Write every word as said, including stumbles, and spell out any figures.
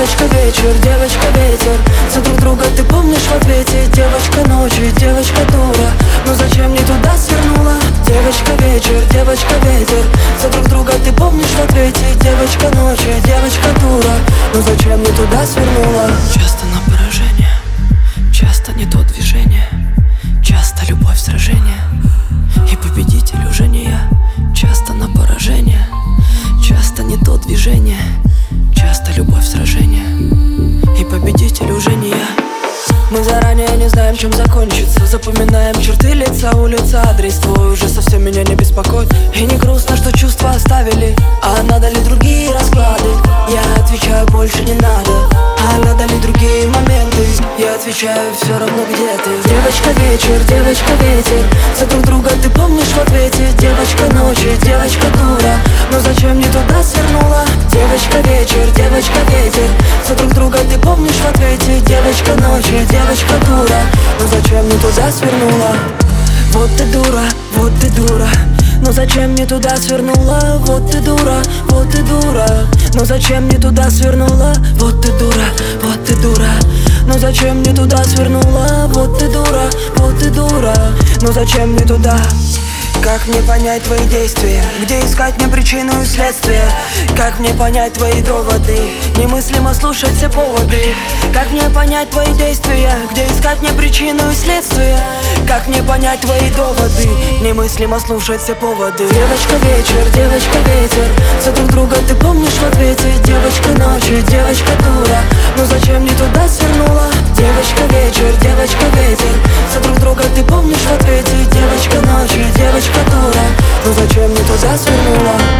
девочка вечер, девочка ветер. За друг друга ты помнишь в ответе. Девочка ночи, девочка дура, но зачем не туда свернула? Девочка вечер, девочка ветер. За друг друга ты помнишь в ответе. Девочка ночи, девочка дура, но зачем не туда свернула? Часто на поражение, часто не то движение, часто любовь в сражение, и победитель уже не я. Часто на поражение, часто не то движение, часто любовь в сражение, и победитель уже не я. Мы заранее не знаем, чем закончится. Запоминаем черты лица, улица, адрес твой уже совсем меня не беспокоит. И не грустно, что чувства оставили, а надо ли другие расклады? Я отвечаю, больше не надо. А надо ли другие моменты? Я отвечаю, все равно где ты. Девочка вечер, девочка ветер. За друг друга ты помнишь в ответе. Девочка ночи, девочка дура, но зачем не туда свернула? Девочка вечер, девочка ветер. За друг друга ты помнишь в ответе. Девочка ночи, девочка дура, но зачем не туда свернула? Вот ты дура, вот ты дура, но зачем не туда свернула? Вот ты дура, вот ты дура, но зачем не туда свернула? Вот ты дура, вот ты дура, но зачем не туда свернула? Вот ты дура, вот ты дура, но зачем не туда? Как мне понять твои действия? Где искать мне причину и следствие? Как мне понять твои доводы? Немыслимо слушать все поводы. Как мне понять твои действия? Где искать мне причину и следствие? Как мне понять твои доводы? Немыслимо слушать все поводы. Девочка вечер, девочка ветер. За друг друга ты помнишь в ответе. Девочка ночи, девочка дура, но зачем не туда свернула? Девочка вечер, девочка ветер. За друг друга ты помнишь в ответе. Девочка ночи, девочка дура, но зачем не туда свернула?